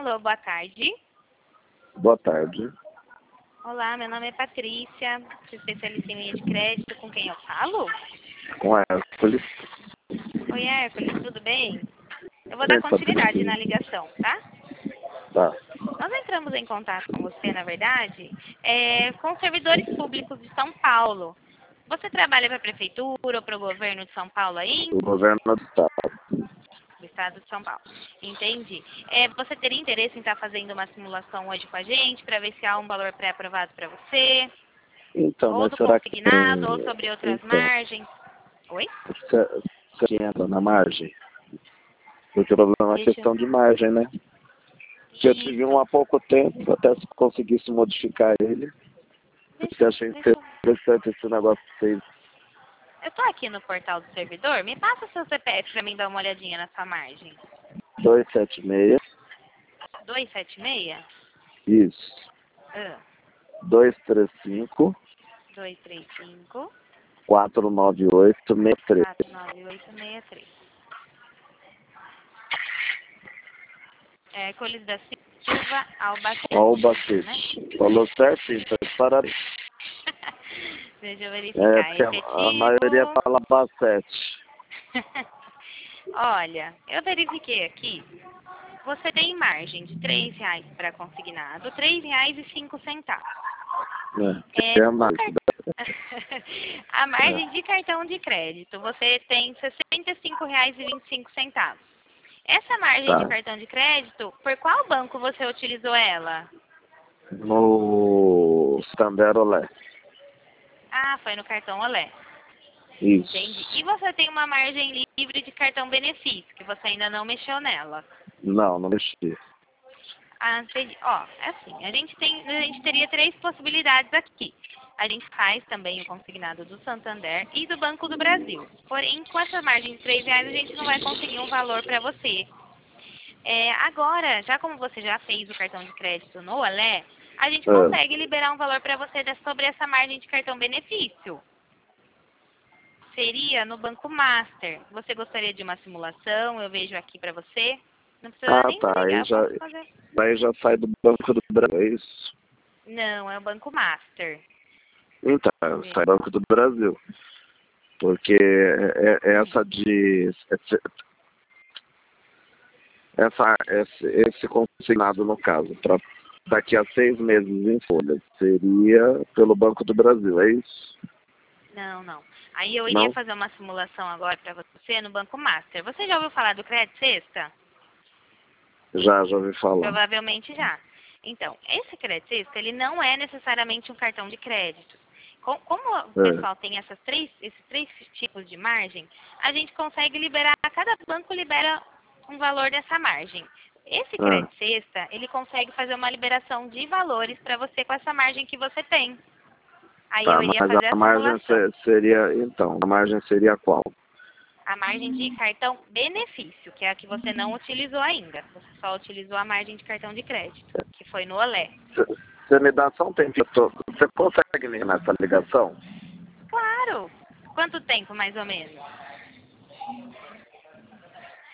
Alô, boa tarde. Boa tarde. Olá, meu nome é Patrícia, sou especialista em linha de crédito. Com quem eu falo? Com a Hércules. Oi, Hércules, tudo bem? Eu vou dar continuidade na ligação, tá? Tá. Nós entramos em contato com você, na verdade, com servidores públicos de São Paulo. Você trabalha para a prefeitura ou para o governo de São Paulo aí? O governo do estado. Do estado de São Paulo. Entendi. Você teria interesse em estar fazendo uma simulação hoje com a gente para ver se há um valor pré-aprovado para você? Então, Ou mas do será que consignado, tem... ou sobre outras Então, margens? Oi? você entra na margem? Porque o problema é a Deixa questão de margem, né? Que eu tive um Isso. há pouco tempo, até se conseguisse modificar ele. Porque achei Deixa eu... interessante esse negócio que fez. Eu tô aqui no portal do servidor. Me passa o seu CPF para mim dar uma olhadinha na sua margem. 276. 276? Isso. Ah, 235 235 498 63. 49863. Hércules da Silva Albacete. Ó o Né? Bacete. Falou certinho, tá de parabéns. Deixa eu É, verificar. porque a maioria Efetivo. fala Bacete. Olha, eu verifiquei aqui. Você tem margem de R$ 3 para consignado, R$ 3,05. É a mais. A margem de cartão de crédito, você tem R$ 65,25. Essa margem de Tá. cartão de crédito, por qual banco você utilizou ela? No Santander Olé. Ah, foi no cartão Olé. Isso. Entendi. E você tem uma margem livre de cartão benefício, que você ainda não mexeu nela. Não, não mexi. Ah, entendi. Ó, é assim, a gente teria 3 possibilidades aqui. A gente faz também o consignado do Santander e do Banco do Brasil. Porém, com essa margem de R$ 3, a gente não vai conseguir um valor para você. Agora, já como você já fez o cartão de crédito no Olé, a gente consegue liberar um valor para você sobre essa margem de cartão benefício. Seria no Banco Master. Você gostaria de uma simulação? Eu vejo aqui para você. Não precisa nem Tá. ligar, eu posso fazer. Aí já sai do Banco do Brasil, é isso? Não, é o Banco Master. Então, sai do Banco do Brasil. Porque essa de... Esse consignado, no caso, para daqui a 6 meses em folha, seria pelo Banco do Brasil, é isso? Não. Aí eu iria Não? fazer uma simulação agora para você no Banco Master. Você já ouviu falar do Crédito Sexta? Já ouvi falar. Provavelmente já. Então, esse Crédito Sexta, ele não é necessariamente um cartão de crédito. Como o pessoal tem esses três tipos de margem, a gente consegue liberar, cada banco libera um valor dessa margem. Esse Crédito Sexta, ele consegue fazer uma liberação de valores para você com essa margem que você tem. Aí eu iria Mas fazer a a margem simulação. seria, então, a margem seria qual? A margem de cartão benefício, que é a que você não utilizou ainda. Você só utilizou a margem de cartão de crédito, que foi no Olé. Você me dá só um tempinho, você consegue me nessa ligação? Claro! Quanto tempo, mais ou menos?